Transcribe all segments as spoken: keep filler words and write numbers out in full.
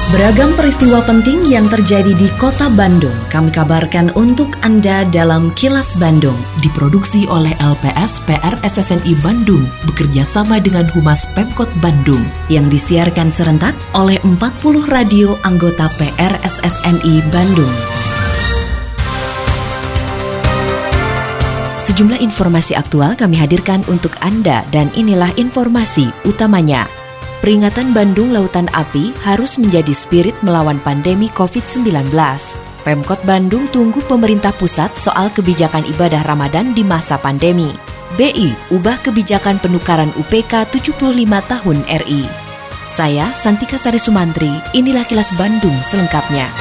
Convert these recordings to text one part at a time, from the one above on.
Beragam peristiwa penting yang terjadi di Kota Bandung kami kabarkan untuk Anda dalam Kilas Bandung. Diproduksi oleh L P S P R S S N I Bandung bekerja sama dengan Humas Pemkot Bandung yang disiarkan serentak oleh empat puluh radio anggota P R S S N I Bandung. Sejumlah informasi aktual kami hadirkan untuk Anda dan inilah informasi utamanya. Peringatan Bandung Lautan Api harus menjadi spirit melawan pandemi covid sembilan belas. Pemkot Bandung tunggu pemerintah pusat soal kebijakan ibadah Ramadan di masa pandemi. B I ubah kebijakan penukaran U P K tujuh puluh lima tahun R I. Saya Santika Sari Sumantri, inilah Kilas Bandung selengkapnya.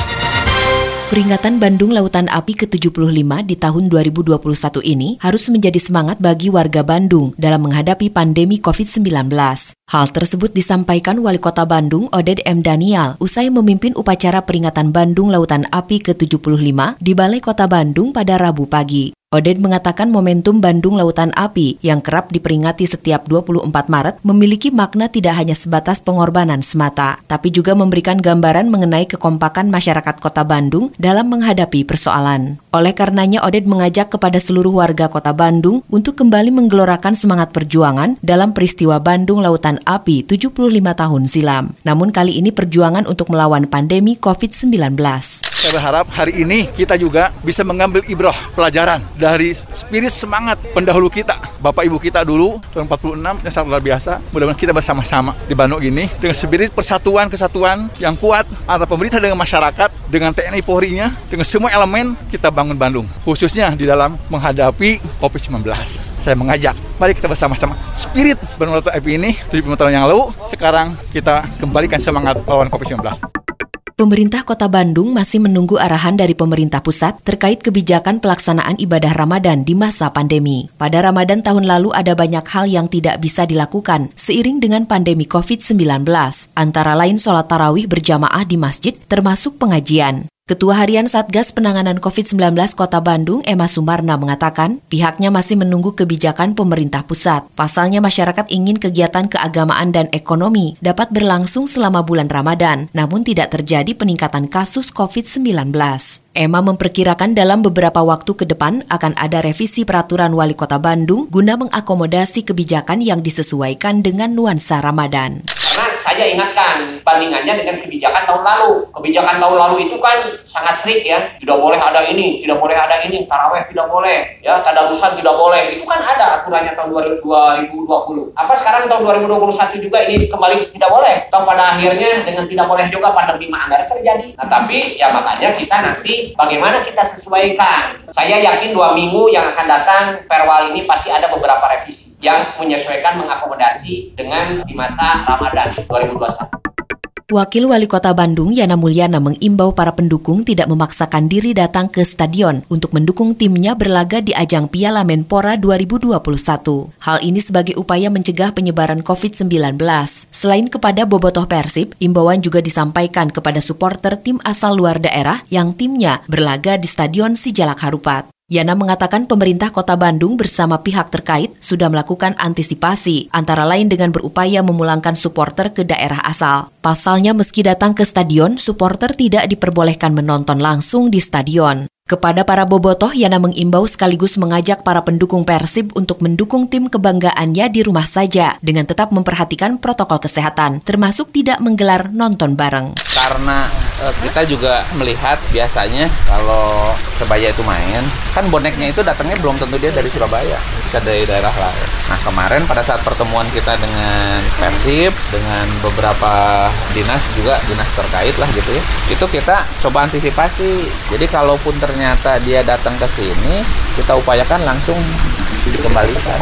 Peringatan Bandung Lautan Api ke tujuh puluh lima di tahun dua ribu dua puluh satu ini harus menjadi semangat bagi warga Bandung dalam menghadapi pandemi covid sembilan belas. Hal tersebut disampaikan Wali Kota Bandung Oded M. Daniel usai memimpin upacara peringatan Bandung Lautan Api ke tujuh puluh lima di Balai Kota Bandung pada Rabu pagi. Oded mengatakan momentum Bandung Lautan Api yang kerap diperingati setiap dua puluh empat Maret memiliki makna tidak hanya sebatas pengorbanan semata, tapi juga memberikan gambaran mengenai kekompakan masyarakat Kota Bandung dalam menghadapi persoalan. Oleh karenanya Oded mengajak kepada seluruh warga Kota Bandung untuk kembali menggelorakan semangat perjuangan dalam peristiwa Bandung Lautan Api tujuh puluh lima tahun silam. Namun kali ini perjuangan untuk melawan pandemi covid sembilan belas. Saya berharap hari ini kita juga bisa mengambil ibrah pelajaran dari spirit semangat pendahulu kita, Bapak Ibu kita dulu tahun empat puluh enam yang sangat luar biasa. Mudah-mudahan kita bersama-sama di Bandung ini dengan spirit persatuan kesatuan yang kuat antara pemerintah dengan masyarakat, dengan T N I Polri-nya, dengan semua elemen kita bangun Bandung, khususnya di dalam menghadapi covid sembilan belas. Saya mengajak, mari kita bersama-sama spirit Bandung Lautan Api ini tujuh puluh lima tahun yang lalu, sekarang kita kembalikan semangat lawan covid sembilan belas. Pemerintah Kota Bandung masih menunggu arahan dari pemerintah pusat terkait kebijakan pelaksanaan ibadah Ramadan di masa pandemi. Pada Ramadan tahun lalu ada banyak hal yang tidak bisa dilakukan seiring dengan pandemi covid sembilan belas, antara lain sholat tarawih berjamaah di masjid termasuk pengajian. Ketua Harian Satgas Penanganan covid sembilan belas Kota Bandung, Emma Sumarna, mengatakan pihaknya masih menunggu kebijakan pemerintah pusat. Pasalnya masyarakat ingin kegiatan keagamaan dan ekonomi dapat berlangsung selama bulan Ramadan, namun tidak terjadi peningkatan kasus covid sembilan belas. Emma memperkirakan dalam beberapa waktu ke depan akan ada revisi peraturan Wali Kota Bandung guna mengakomodasi kebijakan yang disesuaikan dengan nuansa Ramadan. Karena saya ingatkan bandingannya dengan kebijakan tahun lalu. Kebijakan tahun lalu itu kan sangat strict ya. Tidak boleh ada ini, tidak boleh ada ini, taraweh tidak boleh, ya, tadarusan tidak boleh. Itu kan ada aturannya tahun dua ribu dua puluh. Apa sekarang tahun dua ribu dua puluh satu juga ini kembali tidak boleh? Atau pada akhirnya dengan tidak boleh juga pandemi anggaran terjadi. Nah tapi ya makanya kita nanti bagaimana kita sesuaikan. Saya yakin dua minggu yang akan datang Perwal ini pasti ada beberapa revisi yang menyesuaikan mengakomodasi dengan di masa Ramadan dua ribu dua puluh satu. Wakil Wali Kota Bandung Yana Mulyana mengimbau para pendukung tidak memaksakan diri datang ke stadion untuk mendukung timnya berlaga di ajang Piala Menpora dua ribu dua puluh satu. Hal ini sebagai upaya mencegah penyebaran covid sembilan belas. Selain kepada bobotoh Persib, imbauan juga disampaikan kepada supporter tim asal luar daerah yang timnya berlaga di Stadion Sijalak Harupat. Yana mengatakan pemerintah Kota Bandung bersama pihak terkait sudah melakukan antisipasi, antara lain dengan berupaya memulangkan supporter ke daerah asal. Pasalnya meski datang ke stadion, supporter tidak diperbolehkan menonton langsung di stadion. Kepada para bobotoh, Yana mengimbau sekaligus mengajak para pendukung Persib untuk mendukung tim kebanggaannya di rumah saja dengan tetap memperhatikan protokol kesehatan, termasuk tidak menggelar nonton bareng. Karena eh, kita juga melihat biasanya kalau Persebaya itu main, kan boneknya itu datangnya belum tentu dia dari Surabaya, bisa dari daerah lain. Nah kemarin pada saat pertemuan kita dengan Persib, dengan beberapa dinas juga, dinas terkait lah gitu ya, itu kita coba antisipasi. Jadi kalaupun ternyata ternyata dia datang ke sini, kita upayakan langsung dikembalikan.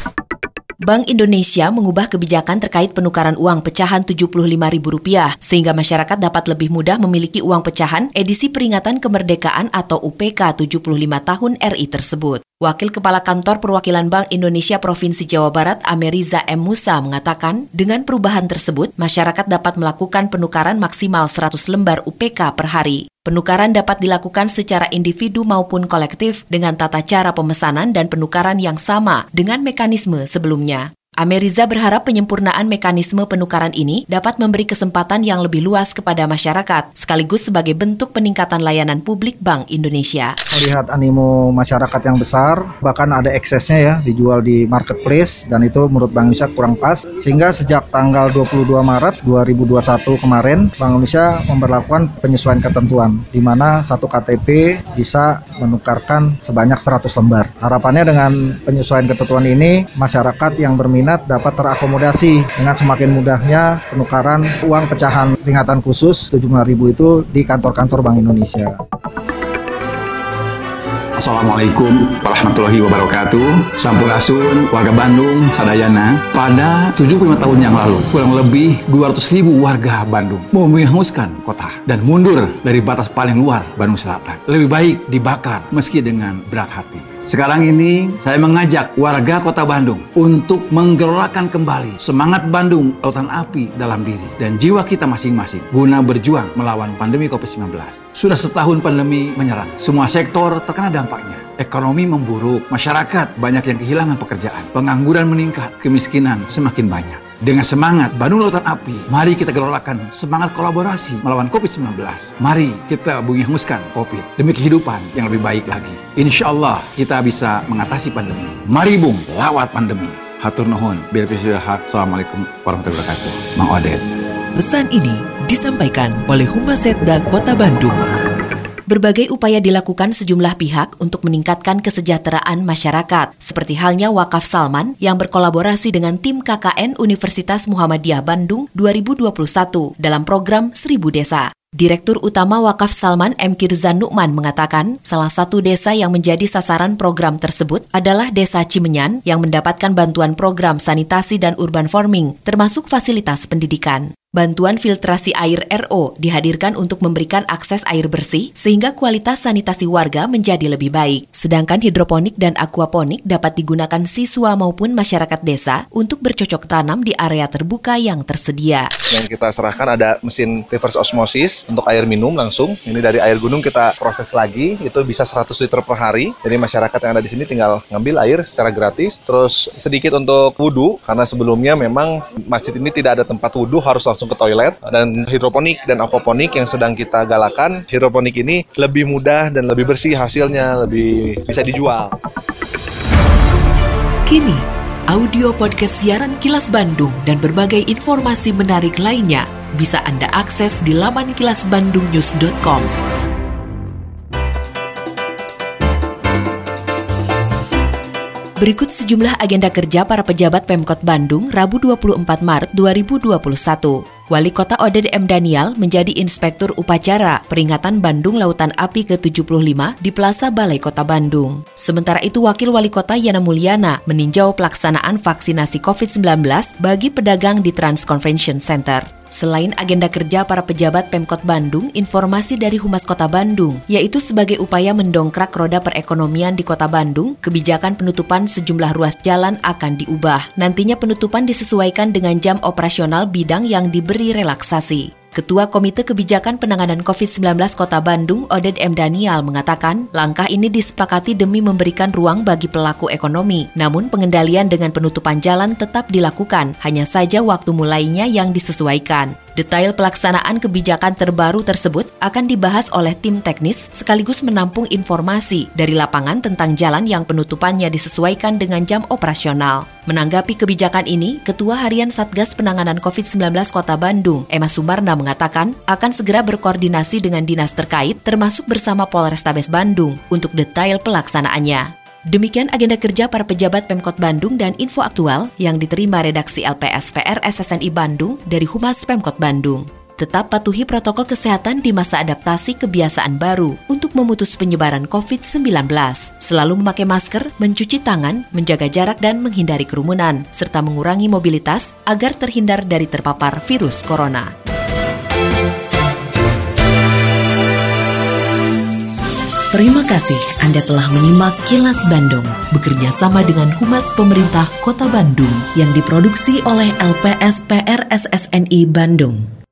Bank Indonesia mengubah kebijakan terkait penukaran uang pecahan tujuh puluh lima ribu rupiah sehingga masyarakat dapat lebih mudah memiliki uang pecahan edisi peringatan kemerdekaan atau U P K tujuh puluh lima tahun R I tersebut. Wakil Kepala Kantor Perwakilan Bank Indonesia Provinsi Jawa Barat, Ameriza M. Musa, mengatakan dengan perubahan tersebut, masyarakat dapat melakukan penukaran maksimal seratus lembar U P K per hari. Penukaran dapat dilakukan secara individu maupun kolektif dengan tata cara pemesanan dan penukaran yang sama dengan mekanisme sebelumnya. Ameriza berharap penyempurnaan mekanisme penukaran ini dapat memberi kesempatan yang lebih luas kepada masyarakat, sekaligus sebagai bentuk peningkatan layanan publik Bank Indonesia. Melihat animo masyarakat yang besar, bahkan ada eksesnya ya, dijual di marketplace, dan itu menurut Bank Indonesia kurang pas. Sehingga sejak tanggal dua puluh dua Maret dua ribu dua puluh satu kemarin, Bank Indonesia memberlakukan penyesuaian ketentuan, di mana satu K T P bisa menukarkan sebanyak seratus lembar. Harapannya dengan penyesuaian ketentuan ini, masyarakat yang berminat dapat terakomodasi dengan semakin mudahnya penukaran uang pecahan peringatan khusus tujuh puluh lima ribu itu di kantor-kantor Bank Indonesia. Assalamualaikum warahmatullahi wabarakatuh. Sampurasun, warga Bandung, sadayana. Pada tujuh puluh lima tahun yang lalu, kurang lebih dua ratus ribu warga Bandung mau menghanguskan kota dan mundur dari batas paling luar Bandung Selatan. Lebih baik dibakar meski dengan berat hati. Sekarang ini saya mengajak warga kota Bandung untuk menggelorakan kembali semangat Bandung Lautan Api dalam diri dan jiwa kita masing-masing guna berjuang melawan pandemi covid sembilan belas. Sudah setahun pandemi menyerang, semua sektor terkena dampaknya. Ekonomi memburuk, masyarakat banyak yang kehilangan pekerjaan, pengangguran meningkat, kemiskinan semakin banyak. Dengan semangat Bandung Lautan Api, mari kita gelorakan semangat kolaborasi melawan covid sembilan belas. Mari kita bunyi hanguskan COVID demi kehidupan yang lebih baik lagi. Insya Allah kita bisa mengatasi pandemi. Mari bung, lawat pandemi. Hatur nuhun, biar bisa hak. Assalamualaikum warahmatullahi wabarakatuh. Mang Odet. Pesan ini disampaikan oleh Humas Setda Kota Bandung. Berbagai upaya dilakukan sejumlah pihak untuk meningkatkan kesejahteraan masyarakat, seperti halnya Wakaf Salman yang berkolaborasi dengan tim K K N Universitas Muhammadiyah Bandung dua ribu dua puluh satu dalam program Seribu Desa. Direktur Utama Wakaf Salman M. Kirzan Nukman mengatakan, salah satu desa yang menjadi sasaran program tersebut adalah Desa Cimenyan yang mendapatkan bantuan program sanitasi dan urban farming, termasuk fasilitas pendidikan. Bantuan filtrasi air R O dihadirkan untuk memberikan akses air bersih sehingga kualitas sanitasi warga menjadi lebih baik. Sedangkan hidroponik dan aquaponik dapat digunakan siswa maupun masyarakat desa untuk bercocok tanam di area terbuka yang tersedia. Yang kita serahkan ada mesin reverse osmosis untuk air minum langsung. Ini dari air gunung kita proses lagi, itu bisa seratus liter per hari. Jadi masyarakat yang ada di sini tinggal ngambil air secara gratis. Terus sedikit untuk wudhu, karena sebelumnya memang masjid ini tidak ada tempat wudhu, harus langsung ke toilet. Dan hidroponik dan aquaponik yang sedang kita galakan, hidroponik ini lebih mudah dan lebih bersih hasilnya, lebih bisa dijual. Kini, audio podcast siaran Kilas Bandung dan berbagai informasi menarik lainnya bisa Anda akses di laman kilas bandung news dot com. Berikut sejumlah agenda kerja para pejabat Pemkot Bandung Rabu dua puluh empat Maret dua ribu dua puluh satu. Wali Kota Oded M. Daniel menjadi Inspektur Upacara peringatan Bandung Lautan Api ke tujuh puluh lima di Plaza Balai Kota Bandung. Sementara itu Wakil Wali Kota Yana Mulyana meninjau pelaksanaan vaksinasi covid sembilan belas bagi pedagang di Trans Convention Center. Selain agenda kerja para pejabat Pemkot Bandung, informasi dari Humas Kota Bandung, yaitu sebagai upaya mendongkrak roda perekonomian di Kota Bandung, kebijakan penutupan sejumlah ruas jalan akan diubah. Nantinya penutupan disesuaikan dengan jam operasional bidang yang diberi relaksasi. Ketua Komite Kebijakan Penanganan covid sembilan belas Kota Bandung, Oded M. Daniel, mengatakan langkah ini disepakati demi memberikan ruang bagi pelaku ekonomi. Namun pengendalian dengan penutupan jalan tetap dilakukan, hanya saja waktu mulainya yang disesuaikan. Detail pelaksanaan kebijakan terbaru tersebut akan dibahas oleh tim teknis sekaligus menampung informasi dari lapangan tentang jalan yang penutupannya disesuaikan dengan jam operasional. Menanggapi kebijakan ini, Ketua Harian Satgas Penanganan covid sembilan belas Kota Bandung, Emma Sumarna, mengatakan akan segera berkoordinasi dengan dinas terkait termasuk bersama Polrestabes Bandung untuk detail pelaksanaannya. Demikian agenda kerja para pejabat Pemkot Bandung dan info aktual yang diterima redaksi L P S P R S S N I Bandung dari Humas Pemkot Bandung. Tetap patuhi protokol kesehatan di masa adaptasi kebiasaan baru untuk memutus penyebaran covid sembilan belas. Selalu memakai masker, mencuci tangan, menjaga jarak dan menghindari kerumunan, serta mengurangi mobilitas agar terhindar dari terpapar virus corona. Terima kasih Anda telah menyimak Kilas Bandung bekerja sama dengan Humas Pemerintah Kota Bandung yang diproduksi oleh L P S P R S S N I Bandung.